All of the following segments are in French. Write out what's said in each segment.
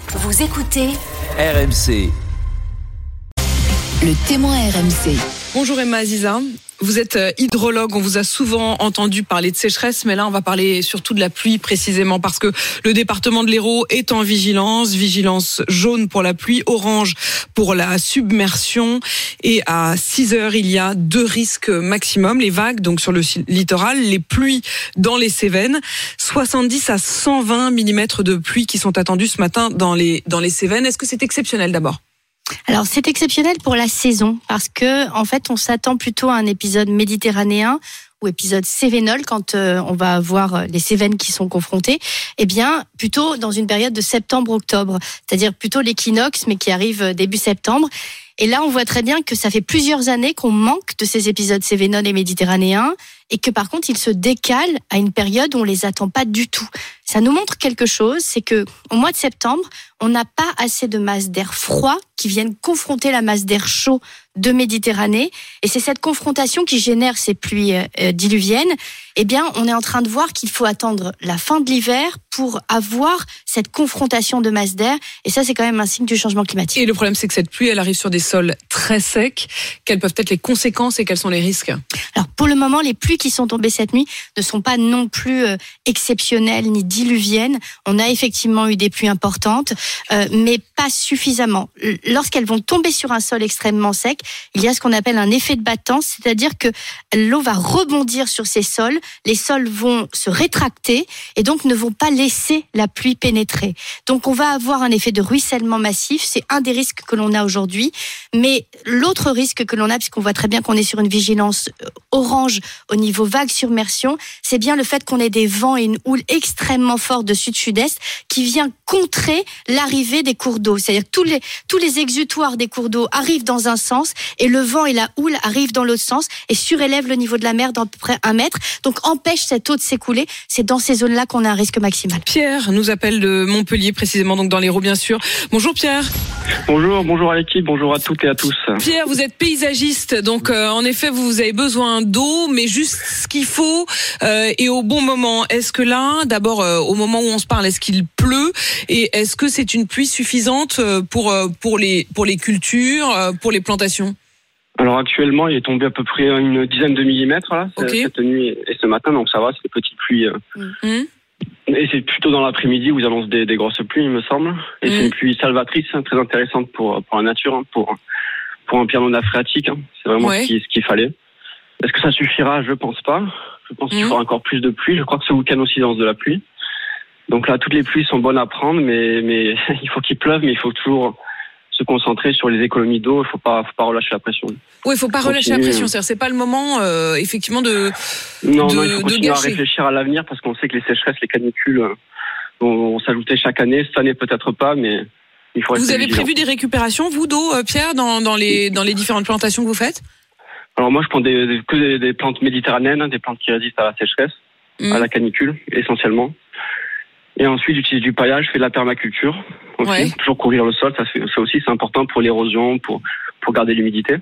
Vous écoutez RMC. Le témoin RMC. Bonjour Emma Aziza, vous êtes hydrologue, on vous a souvent entendu parler de sécheresse, mais là on va parler surtout de la pluie précisément parce que le département de l'Hérault est en vigilance jaune pour la pluie, orange pour la submersion, et à 6h il y a 2 risques maximum, les vagues donc sur le littoral, les pluies dans les Cévennes, 70 à 120 mm de pluie qui sont attendus ce matin dans les Cévennes. Est-ce que c'est exceptionnel d'abord ? Alors c'est exceptionnel pour la saison parce que en fait on s'attend plutôt à un épisode méditerranéen ou épisode cévénol quand on va avoir les Cévennes qui sont confrontées, eh bien plutôt dans une période de septembre-octobre, c'est-à-dire plutôt l'équinoxe mais qui arrive début septembre. Et là, on voit très bien que ça fait plusieurs années qu'on manque de ces épisodes cévénols et méditerranéens et que par contre, ils se décalent à une période où on les attend pas du tout. Ça nous montre quelque chose, c'est que au mois de septembre, on n'a pas assez de masse d'air froid qui viennent confronter la masse d'air chaud de Méditerranée. Et c'est cette confrontation qui génère ces pluies diluviennes. Eh bien, on est en train de voir qu'il faut attendre la fin de l'hiver pour avoir cette confrontation de masse d'air. Et ça, c'est quand même un signe du changement climatique. Et le problème, c'est que cette pluie, elle arrive sur des sols très secs. Quelles peuvent être les conséquences et quels sont les risques ? Alors, pour le moment, les pluies qui sont tombées cette nuit ne sont pas non plus exceptionnelles ni diluviennes. On a effectivement eu des pluies importantes, mais pas suffisamment. Lorsqu'elles vont tomber sur un sol extrêmement sec, il y a ce qu'on appelle un effet de battance, c'est-à-dire que l'eau va rebondir sur ces sols, les sols vont se rétracter et donc ne vont pas laisser la pluie pénétrer. Donc on va avoir un effet de ruissellement massif, c'est un des risques que l'on a aujourd'hui, mais l'autre risque que l'on a, puisqu'on voit très bien qu'on est sur une vigilance orange au niveau vague-submersion, c'est bien le fait qu'on ait des vents et une houle extrêmement forte de sud-sud-est qui vient contrer l'arrivée des cours d'eau. C'est-à-dire que tous les exutoires des cours d'eau arrivent dans un sens et le vent et la houle arrivent dans l'autre sens et surélèvent le niveau de la mer d'à peu près 1 mètre. Donc empêche cette eau de s'écouler. C'est dans ces zones-là qu'on a un risque maximal. Pierre nous appelle de Montpellier, précisément donc dans l'Hérault bien sûr. Bonjour Pierre. Bonjour à l'équipe, bonjour à toutes et à tous. Pierre, vous êtes paysagiste, donc en effet vous avez besoin d'eau, mais juste ce qu'il faut et au bon moment. Est-ce que là, d'abord au moment où on se parle, est-ce qu'il pleut et est-ce que c'est une pluie suffisante pour les cultures, pour les plantations ? Alors actuellement, il est tombé à peu près une dizaine de millimètres là, okay. Cette nuit et ce matin, donc ça va, c'est des petites pluies. Et c'est plutôt dans l'après-midi où ils annoncent des grosses pluies, il me semble. Et c'est une pluie salvatrice, très intéressante pour la nature, pour un piano phréatique. C'est vraiment ce qu'il fallait. Est-ce que ça suffira ? Je pense pas. Je pense qu'il faudra encore plus de pluie. Je crois que ce week-end aussi lance de la pluie. Donc là, toutes les pluies sont bonnes à prendre, mais il faut qu'il pleuve, mais il faut toujours se concentrer sur les économies d'eau. Il faut pas relâcher la pression. Oui, il faut pas relâcher la pression. C'est pas le moment, effectivement, de Non, il faut continuer à gâcher. réfléchir à l'avenir parce qu'on sait que les sécheresses, les canicules vont s'ajouter chaque année. Cette année, peut-être pas, mais il faut rester Vous avez vigilant. prévu des récupérations, vous, d'eau, Pierre, dans les différentes plantations que vous faites ? Alors moi, je prends que des plantes méditerranéennes, des plantes qui résistent à la sécheresse, à la canicule, essentiellement. Et ensuite, j'utilise du paillage, je fais de la permaculture aussi, toujours couvrir le sol. Ça aussi, c'est important pour l'érosion, pour garder l'humidité.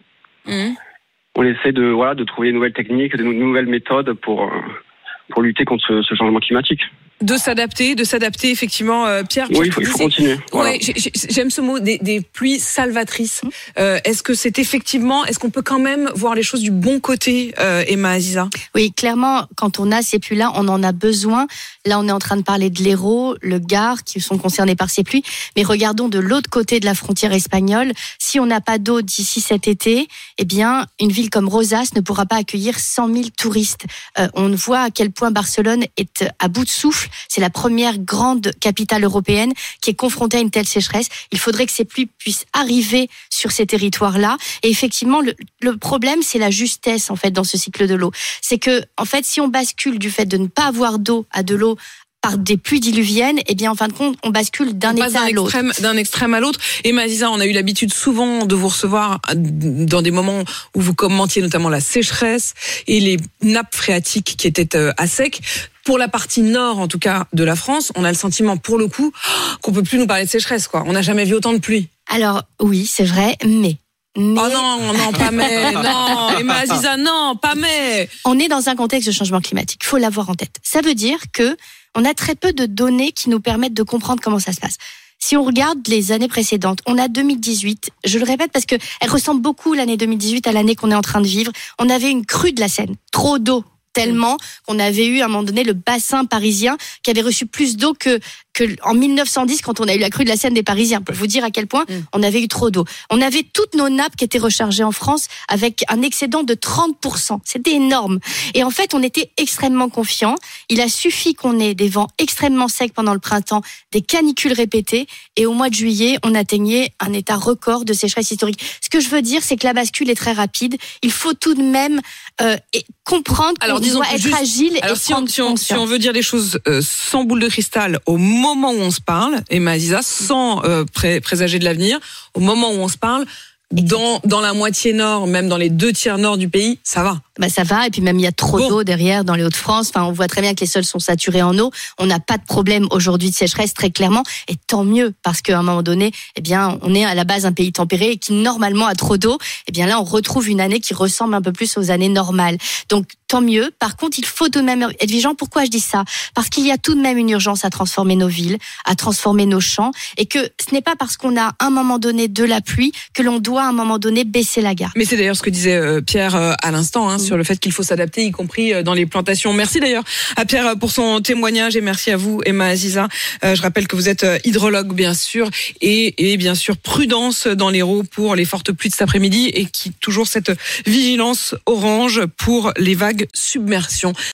On essaie de trouver de nouvelles techniques, de nouvelles méthodes pour lutter contre ce changement climatique. De s'adapter, effectivement, Pierre. Oui, il faut continuer. Voilà. Ouais, j'aime ce mot, des pluies salvatrices. Est-ce qu'on peut quand même voir les choses du bon côté, Emma Aziza ? Oui, clairement, quand on a ces pluies-là, on en a besoin. Là, on est en train de parler de l'Hérault, le Gard, qui sont concernés par ces pluies. Mais regardons de l'autre côté de la frontière espagnole. Si on n'a pas d'eau d'ici cet été, eh bien, une ville comme Rosas ne pourra pas accueillir 100 000 touristes. On voit à quel point Barcelone est à bout de souffle. C'est la première grande capitale européenne qui est confrontée à une telle sécheresse. Il faudrait que ces pluies puissent arriver sur ces territoires-là. Et effectivement, le problème, c'est la justesse, en fait, dans ce cycle de l'eau. C'est que, en fait, si on bascule du fait de ne pas avoir d'eau à de l'eau par des pluies diluviennes, eh bien, en fin de compte, on bascule d'un état à l'autre. D'un extrême à l'autre. Et Aziza, on a eu l'habitude souvent de vous recevoir dans des moments où vous commentiez notamment la sécheresse et les nappes phréatiques qui étaient à sec. Pour la partie nord, en tout cas, de la France, on a le sentiment, pour le coup, qu'on peut plus nous parler de sécheresse, quoi. On n'a jamais vu autant de pluie. Alors, oui, c'est vrai, mais... Oh non, pas mais. Non, Emma Aziza, non, pas mais. On est dans un contexte de changement climatique. Il faut l'avoir en tête. Ça veut dire que on a très peu de données qui nous permettent de comprendre comment ça se passe. Si on regarde les années précédentes, on a 2018, je le répète parce que elle ressemble beaucoup l'année 2018 à l'année qu'on est en train de vivre. On avait une crue de la Seine, trop d'eau. Tellement qu'on avait eu à un moment donné le bassin parisien qui avait reçu plus d'eau que en 1910 quand on a eu la crue de la Seine des Parisiens, pour vous dire à quel point on avait eu trop d'eau. On avait toutes nos nappes qui étaient rechargées en France avec un excédent de 30%. C'était énorme. Et en fait, on était extrêmement confiants. Il a suffi qu'on ait des vents extrêmement secs pendant le printemps, des canicules répétées, et au mois de juillet, on atteignait un état record de sécheresse historique. Ce que je veux dire, c'est que la bascule est très rapide. Il faut tout de même comprendre qu'on doit être agile. Alors, si on veut dire les choses sans boule de cristal, au moment où on se parle, Emma Aziza, sans présager de l'avenir, au moment où on se parle, dans la moitié nord, même dans les 2/3 nord du pays, ça va. Ça va, et puis même il y a trop d'eau derrière dans les Hauts-de-France. Enfin, on voit très bien que les sols sont saturés en eau. On n'a pas de problème aujourd'hui de sécheresse, très clairement, et tant mieux, parce qu'à un moment donné, on est à la base un pays tempéré et qui normalement a trop d'eau. Là, on retrouve une année qui ressemble un peu plus aux années normales. Donc tant mieux. Par contre, il faut tout de même être vigilant. Pourquoi je dis ça ? Parce qu'il y a tout de même une urgence à transformer nos villes, à transformer nos champs, et que ce n'est pas parce qu'on a à un moment donné de la pluie que l'on doit à un moment donné baisser la garde. Mais c'est d'ailleurs ce que disait Pierre à l'instant, sur le fait qu'il faut s'adapter, y compris dans les plantations. Merci d'ailleurs à Pierre pour son témoignage, et merci à vous, Emma Aziza. Je rappelle que vous êtes hydrologue, bien sûr, et bien sûr prudence dans l'Hérault pour les fortes pluies de cet après-midi, et qui toujours cette vigilance orange pour les vagues submersion.